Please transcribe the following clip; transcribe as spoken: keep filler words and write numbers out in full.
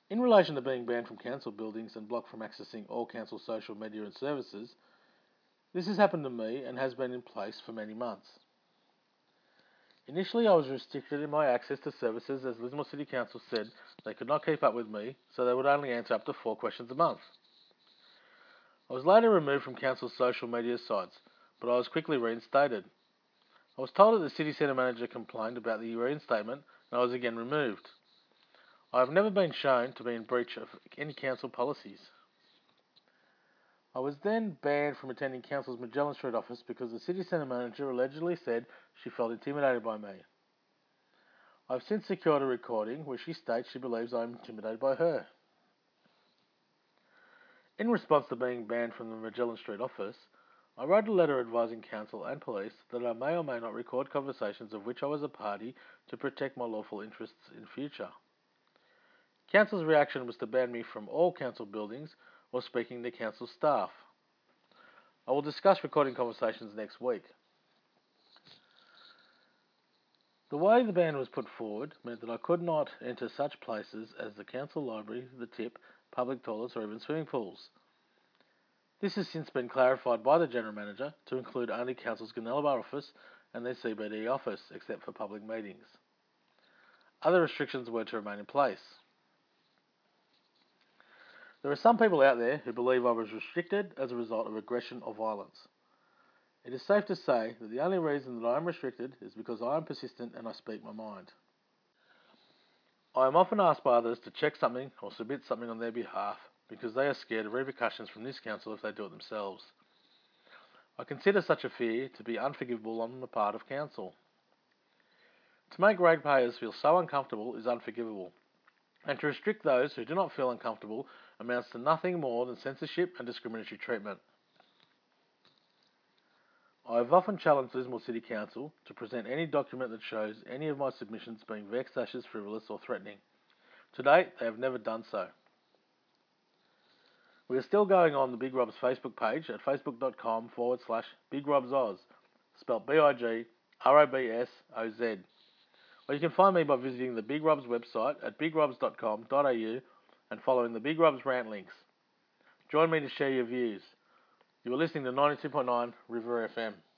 In relation to being banned from council buildings and blocked from accessing all council social media and services, this has happened to me and has been in place for many months. Initially, I was restricted in my access to services as Lismore City Council said they could not keep up with me, so they would only answer up to four questions a month. I was later removed from council's social media sites, but I was quickly reinstated. I was told that the city centre manager complained about the reinstatement, and I was again removed. I have never been shown to be in breach of any council policies. I was then banned from attending council's Magellan Street office because the city centre manager allegedly said she felt intimidated by me. I have since secured a recording where she states she believes I am intimidated by her. In response to being banned from the Magellan Street office, I wrote a letter advising council and police that I may or may not record conversations of which I was a party to protect my lawful interests in future. Council's reaction was to ban me from all council buildings or speaking to council staff. I will discuss recording conversations next week. The way the ban was put forward meant that I could not enter such places as the council library, the tip, public toilets or even swimming pools. This has since been clarified by the General Manager to include only Council's Gunnellabar office and their C B D office, except for public meetings. Other restrictions were to remain in place. There are some people out there who believe I was restricted as a result of aggression or violence. It is safe to say that the only reason that I am restricted is because I am persistent and I speak my mind. I am often asked by others to check something or submit something on their behalf because they are scared of repercussions from this council if they do it themselves. I consider such a fear to be unforgivable on the part of council. To make ratepayers feel so uncomfortable is unforgivable, and to restrict those who do not feel uncomfortable amounts to nothing more than censorship and discriminatory treatment. I have often challenged Lismore City Council to present any document that shows any of my submissions being vexatious, frivolous or threatening. To date, they have never done so. We are still going on the Big Robs Facebook page at facebook.com forward slash BigRobsOz, spelled B I G R O B S O Z. Or you can find me by visiting the Big Robs website at big robs dot com dot a u and following the Big Robs rant links. Join me to share your views. You are listening to ninety-two point nine River F M.